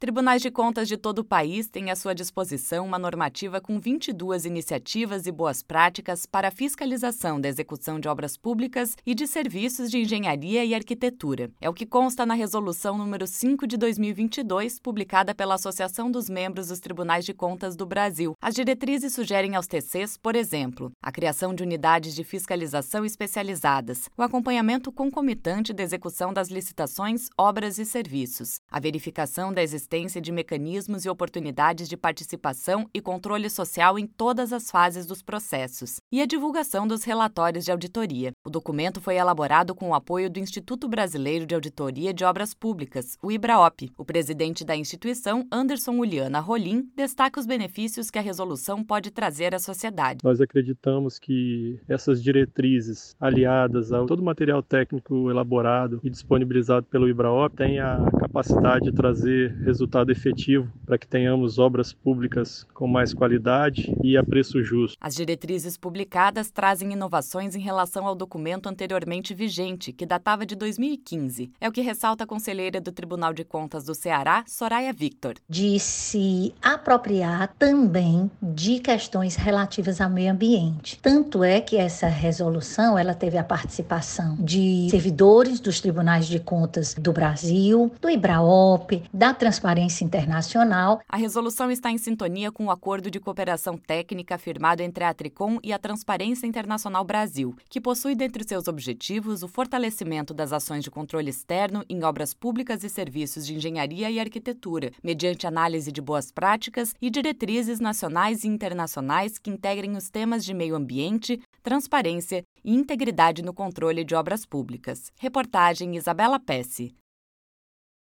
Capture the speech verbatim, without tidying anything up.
Tribunais de Contas de todo o país têm à sua disposição uma normativa com vinte e duas iniciativas e boas práticas para a fiscalização da execução de obras públicas e de serviços de engenharia e arquitetura. É o que consta na Resolução número cinco de dois mil e vinte e dois, publicada pela Associação dos Membros dos Tribunais de Contas do Brasil. As diretrizes sugerem aos T Cs, por exemplo, a criação de unidades de fiscalização especializadas, o acompanhamento concomitante da execução das licitações, obras e serviços, a verificação da existência de mecanismos e oportunidades de participação e controle social em todas as fases dos processos, e a divulgação dos relatórios de auditoria. O documento foi elaborado com o apoio do Instituto Brasileiro de Auditoria de Obras Públicas, o IBRAOP. O presidente da instituição, Anderson Uliana Rolim, destaca os benefícios que a resolução pode trazer à sociedade. Nós acreditamos que essas diretrizes, aliadas a todo o material técnico elaborado e disponibilizado pelo IBRAOP, têm a capacidade de trazer resultados resultado efetivo para que tenhamos obras públicas com mais qualidade e a preço justo. As diretrizes publicadas trazem inovações em relação ao documento anteriormente vigente, que datava de dois mil e quinze. É o que ressalta a conselheira do Tribunal de Contas do Ceará, Soraya Victor. De se apropriar também de questões relativas ao meio ambiente. Tanto é que essa resolução ela teve a participação de servidores dos Tribunais de Contas do Brasil, do IBRAOP, da Transparência Internacional. A resolução está em sintonia com o acordo de cooperação técnica firmado entre a Tricom e a Transparência Internacional Brasil, que possui dentre seus objetivos o fortalecimento das ações de controle externo em obras públicas e serviços de engenharia e arquitetura, mediante análise de boas práticas e diretrizes nacionais e internacionais que integrem os temas de meio ambiente, transparência e integridade no controle de obras públicas. Reportagem Isabela Pesce.